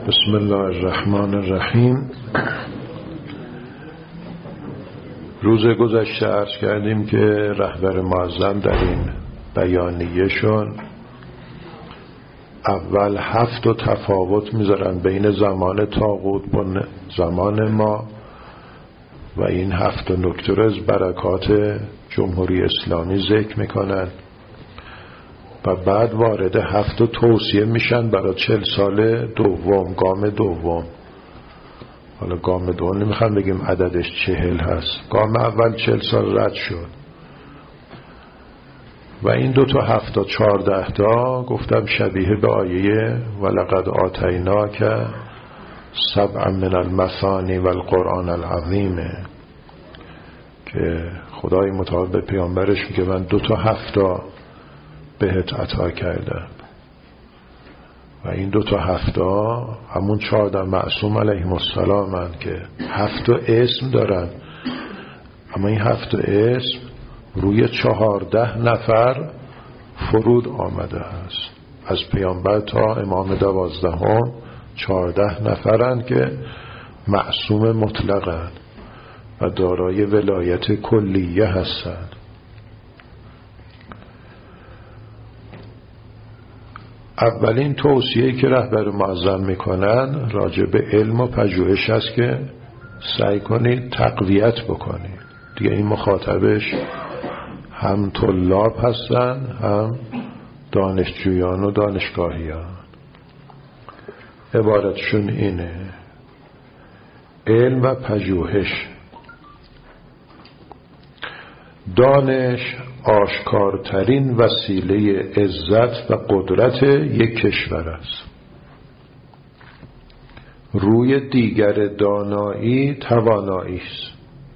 بسم الله الرحمن الرحیم. روز گذشته عرض کردیم که رهبر معظم در این بیانیه‌شون اول 7 تفاوت میذارن بین زمان طاغوت و زمان ما و این 7 نکته رو از برکات جمهوری اسلامی ذکر میکنن و بعد وارد 7 توصیه میشن برای 40 سال دوم، گام دوم. حالا گام دوم نمیخوام بگیم عددش 40 هست، گام اول 40 سال رد شد و این 2 تا 7 تا 14 تا گفتم شبیه به آیه ولقد آتیناک 7 من المثانی و القرآن العظیم که خدای متعال به پیامبرش میگه من 2 تا 7 تا بهت عطا کردم و این 2 تا 7 همون 14 معصوم علیهم السلام هستند که 7 اسم دارن، اما این 7 اسم روی 14 نفر فرود آمده است. از پیامبر تا امام 12 14 نفرن که معصوم مطلقن و دارای ولایت کلیه هستند. اولین توصیه‌ای که رهبر معظم میکنن راجع به علم و پژوهش است که سعی کنید تقویت بکنید. دیگه این مخاطبش هم طلاب هستن هم دانشجویان و دانشگاهیان. عبارتشون اینه: علم و پژوهش، دانش آشکارترین وسیله عزت و قدرت یک کشور است. روی دیگر دانایی توانایی است.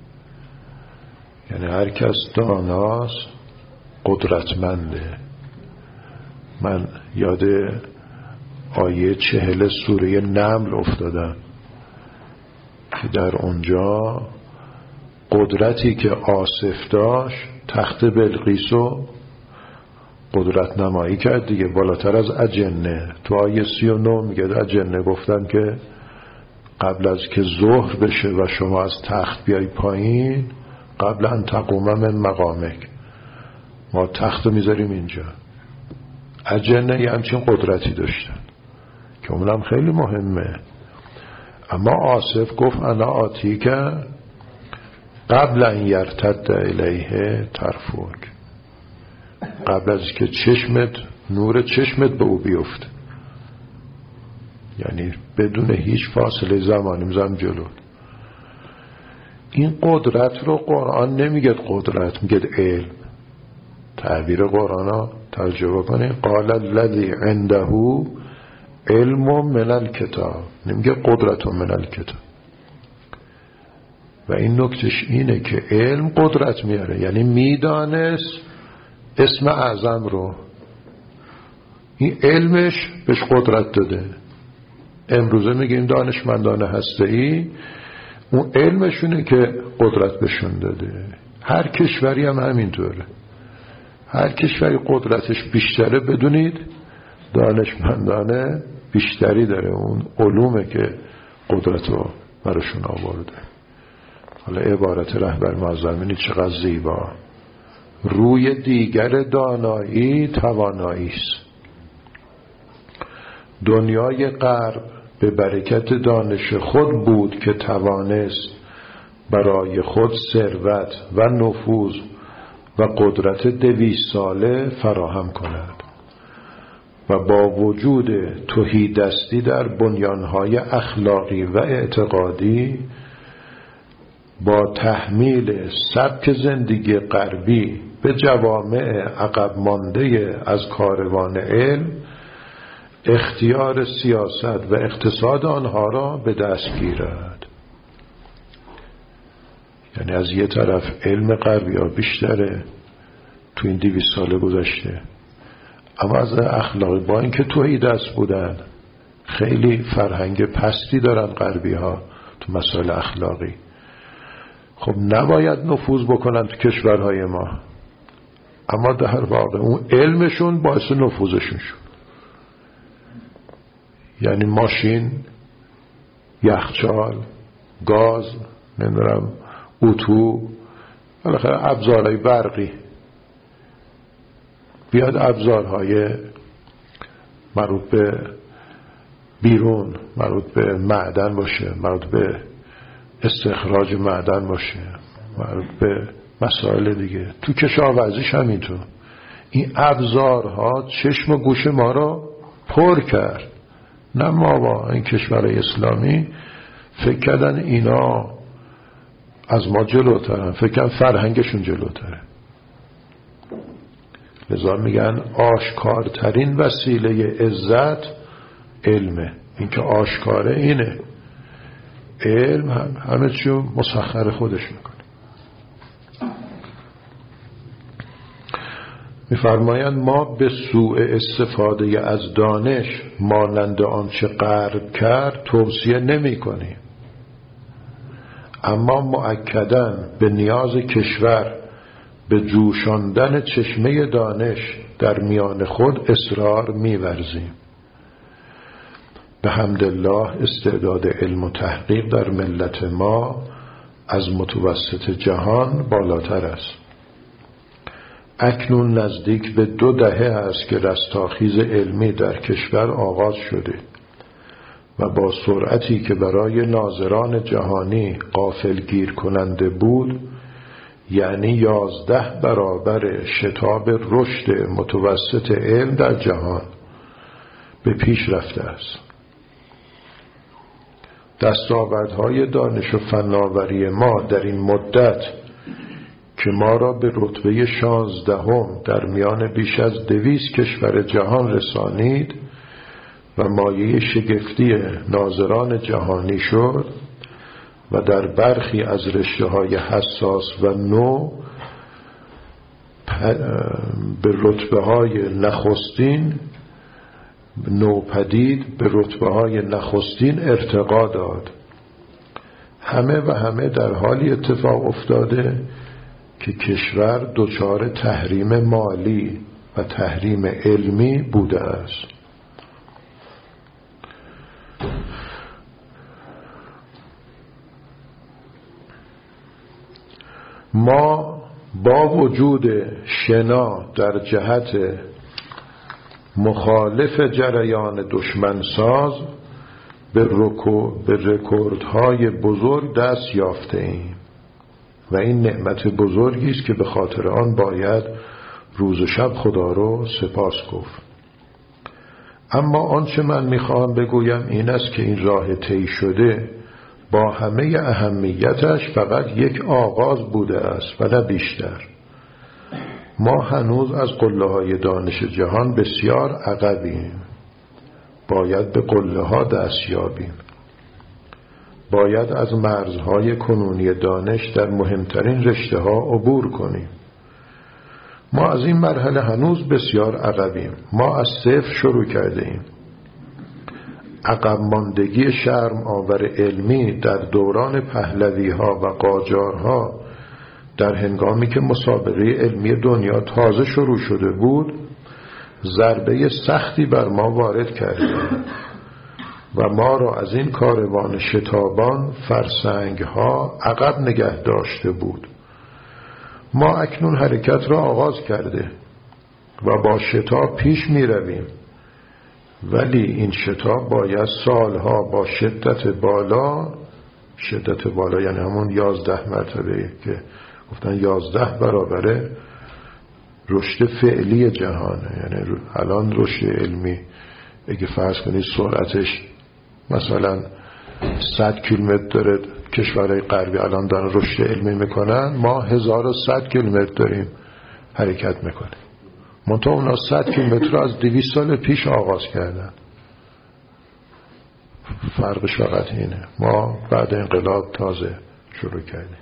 یعنی هر کس داناست قدرتمنده. من یاد آیه 40 سوره نمل افتادم که در اونجا قدرتی که آصف داشت تخت بلقیسو قدرت نمایی کرد دیگه، بالاتر از اجنه. تو آیه 39 میگه اجنه گفتن که قبل از که ظهر بشه و شما از تخت بیای پایین، قبل ان تقوم من مقامک، ما تخت میذاریم اینجا. اجنه یه همچین قدرتی داشتن که اونم خیلی مهمه. اما آصف گفت انا آتی که قبل ان یرتد الیه طرفک، قبل از که نور چشمت به او بیفته، یعنی بدون هیچ فاصله زمانی میذارم جلو. این قدرت رو قرآن نمیگه قدرت، میگه علم. تعبیر قرآن ها ترجمه کنه قال الذی عنده علم من الکتاب، نمیگه قدرت من الکتاب. و این نکتش اینه که علم قدرت میاره، یعنی میدانست اسم اعظم رو، این علمش بهش قدرت داده. امروزه میگیم دانشمندان هسته‌ای، اون علمشونه که قدرت بهشون داده. هر کشوری هم همینطوره، هر کشوری قدرتش بیشتره بدونید دانشمندان بیشتری داره، اون علومه که قدرت رو براشون آورده. حالا عبارت رهبر معظم اینه چقدر زیبا: روی دیگر دانایی توانایی است. دنیای غرب به برکت دانش خود بود که توانست برای خود ثروت و نفوذ و قدرت 200 ساله فراهم کند و با وجود تهیدستی در بنیانهای اخلاقی و اعتقادی، با تحمیل سبک زندگی غربی به جوامع عقب مانده از کاروان علم، اختیار سیاست و اقتصاد آنها را به دست گیرد. یعنی از یه طرف علم غربی ها بیشتره تو این 200 سال گذشته، اما از اخلاقی با اینکه تهیدست بودن خیلی فرهنگ پستی دارن غربی ها تو مسائل اخلاقی. خب نباید نفوذ بکنن تو کشورهای ما، اما در واقع اون علمشون باعث نفوذشون شد. یعنی ماشین یخچال، گاز، نمیدونم اتو، بالاخره ابزارهای برقی. بیاد ابزارهای مربوط به بیرون، مربوط به معدن باشه، مربوط به استخراج معدن باشه، مربوط به مسائل دیگه. تو کشاورزیش همینطور. این ابزارها چشم و گوش ما رو پر کرد. نه ما با این کشورهای اسلامی فکر کردن اینا از ما جلوترن، فکر کردن فرهنگشون جلوتره. لذا میگن آشکارترین وسیله عزت علمه. این که آشکاره اینه. علم همه چیو مسخر خودش میکنه. میفرمایند ما به سوء استفاده از دانش مانند آنچه غرب کرد توصیه نمی کنیم، اما مؤکداً به نیاز کشور به جوشاندن چشمه دانش در میان خود اصرار می‌ورزیم. به حمدالله استعداد علم و تحقیق در ملت ما از متوسط جهان بالاتر است. اکنون نزدیک به 2 دهه است که رستاخیز علمی در کشور آغاز شده و با سرعتی که برای ناظران جهانی غافلگیر کننده بود، یعنی 11 برابر شتاب رشد متوسط علم در جهان به پیش رفته است. دستاوردهای دانش و فناوری ما در این مدت که ما را به رتبه 16 در میان بیش از 200 کشور جهان رسانید و مایه شگفتی ناظران جهانی شد و در برخی از رشته‌های حساس و نو به رتبه‌های نخستین نوپدید به رتبه‌های نخستین ارتقا داد. همه در حالی اتفاق افتاده که کشور دچار تحریم مالی و تحریم علمی بوده است. ما با وجود شنا در جهت مخالف جریان دشمنساز به رکوردهای بزرگ دست یافته ایم و این نعمت بزرگی است که به خاطر آن باید روز و شب خدا رو سپاس گفت. اما آنچه من میخواهم بگویم این است که این راه طی شده با همه اهمیتش فقط یک آغاز بوده است و نه بیشتر. ما هنوز از قله‌های دانش جهان بسیار عقبیم. باید به قله‌ها دست یابیم. باید از مرزهای کنونی دانش در مهمترین رشته‌ها عبور کنیم. ما از این مرحله هنوز بسیار عقبیم. ما از صفر شروع کرده ایم. عقب ماندگی شرم آور علمی در دوران پهلوی‌ها و قاجارها در هنگامی که مسابقه علمی دنیا تازه شروع شده بود ضربه سختی بر ما وارد کرده و ما را از این کاروان شتابان فرسنگ‌ها عقب نگه داشته بود. ما اکنون حرکت را آغاز کرده و با شتاب پیش می رویم، ولی این شتاب باید سالها با شدت بالا یعنی همون 11 مرتبه که گفتن 11 برابر رشد فعلی جهانه. یعنی الان رشد علمی اگه فرض کنید سرعتش مثلا 100 کیلومتر داره، کشورهای غربی الان دارن رشد علمی میکنن، ما 1100 کیلومتر داریم حرکت میکنیم. منتها اونا 100 کیلومتر رو از 200 سال پیش آغاز کردن. فرقش فقط اینه، ما بعد انقلاب تازه شروع کردیم.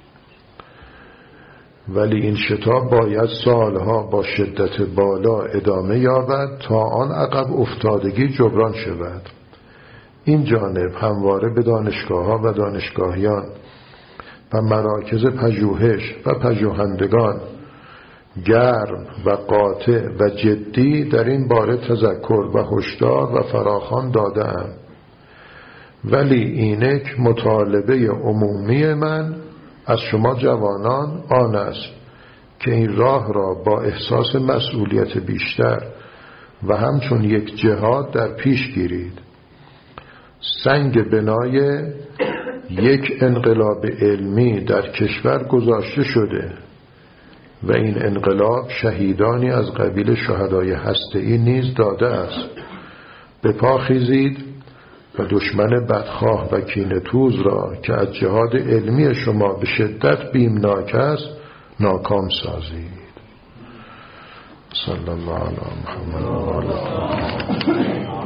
ولی این شتاب باید سالها با شدت بالا ادامه یابد تا آن عقب افتادگی جبران شود. این جانب همواره به دانشگاه‌ها و دانشگاهیان و مراکز پژوهش و پژوهندگان گرم و قاطع و جدی در این باره تذکر و هشدار و فراخوان داده‌ام ولی اینک مطالبه عمومی من از شما جوانان آن است که این راه را با احساس مسئولیت بیشتر و همچون یک جهاد در پیش گیرید. سنگ بنای یک انقلاب علمی در کشور گذاشته شده و این انقلاب شهیدانی از قبیل شهدای هسته‌ای نیز داده است. به پا خیزید و دشمن بدخواه و کینه‌توز را که از جهاد علمی شما به شدت بیمناک است ناکام سازید. صلی الله علی محمد و آله.